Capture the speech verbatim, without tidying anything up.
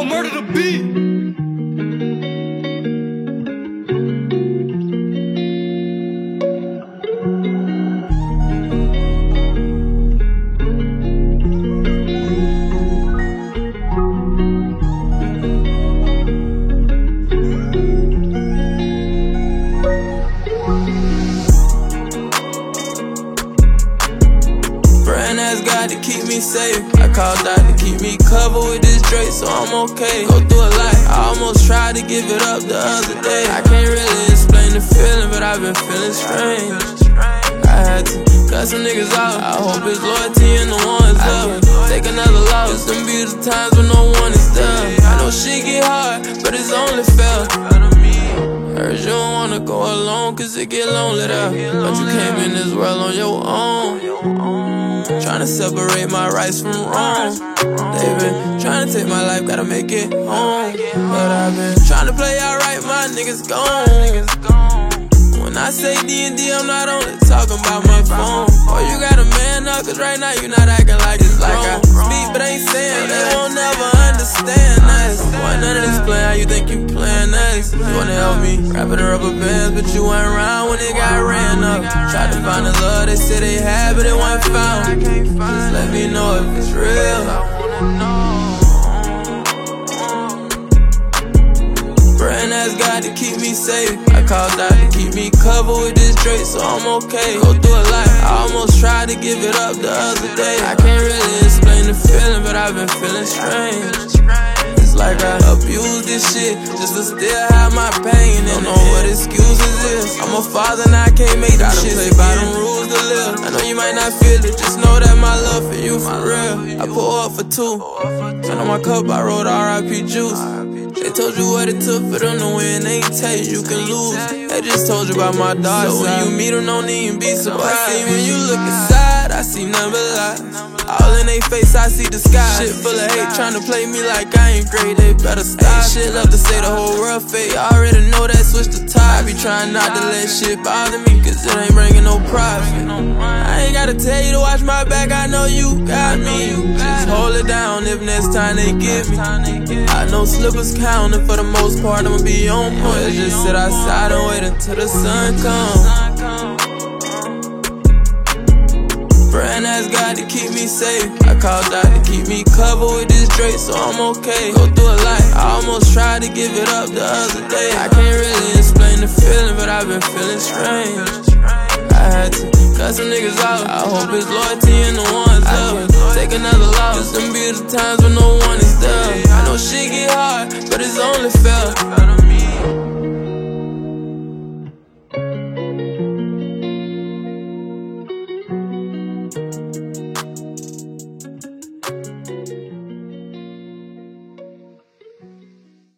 murder the beat. Ask God to keep me safe. I called out to keep me covered with this Drake, so I'm okay. Go through a lot, I almost tried to give it up the other day. I can't really explain the feeling, but I've been feeling strange. I had to cut some niggas out. I hope it's loyalty and the ones up. Take another loss. Them be the times when no one is there. I know shit get hard, but it's only fair. Heard you don't wanna go alone, cause it get lonely there. But you came in this world on your own, tryna separate my rights from wrong. They been tryna take my life, gotta make it home. But I've been tryna play alright, my niggas gone. When I say D and D, I'm not only talking about my phone. Oh, you gotta man up, cause right now you not acting like it's like I speak, but ain't saying that. They won't never understand us. Why none of this playing how you think you playing us? You wanna help me wrap it in rubber bands, but you weren't around when it got ran up. Tried to find the love they said they had, but it wasn't found. Just let me know if it's real. Praying ask God to keep me safe. I called out to keep me covered with this Drake, so I'm okay. Go through a lot, I almost tried to give it up the other day. I can't really explain the feeling, but I've been feeling strange. It's like I abuse this shit just to still have my pain. Don't know what excuses is. I'm a father and I can't make them shit. Play by them rules to live. I know you might not feel it, just know that my love for you for real. I pull up for two. Turn on my cup, I wrote R I P Juice. They told you what it took for them to win, they ain't tell you you can lose. They just told you about my dark side. So when you meet them, don't even be surprised. I see when you look inside, I see nothing but lies. All in they face, I see the sky. Shit full of hate, tryna play me like I ain't great, they better stop. Ain't shit love to say, the whole world fake. I already know that switch the tide. I be trying not to let shit bother me, cause it ain't bringing no profit. I ain't gotta tell you to watch my back, I know you got me. Just hold it down if next time they get me. I know slippers count, and for the most part I'ma be on point. Just sit outside and wait until the sun comes. Praying ask God to keep me safe. I called out to keep me covered with this Drake, so I'm okay. Go through a lot, I almost tried to give it up the other day. I can't really explain the feeling, but I've been feeling strange. I had to cut some niggas out. I hope it's loyalty and the ones up. Take another loss, just them be the times when no one is there.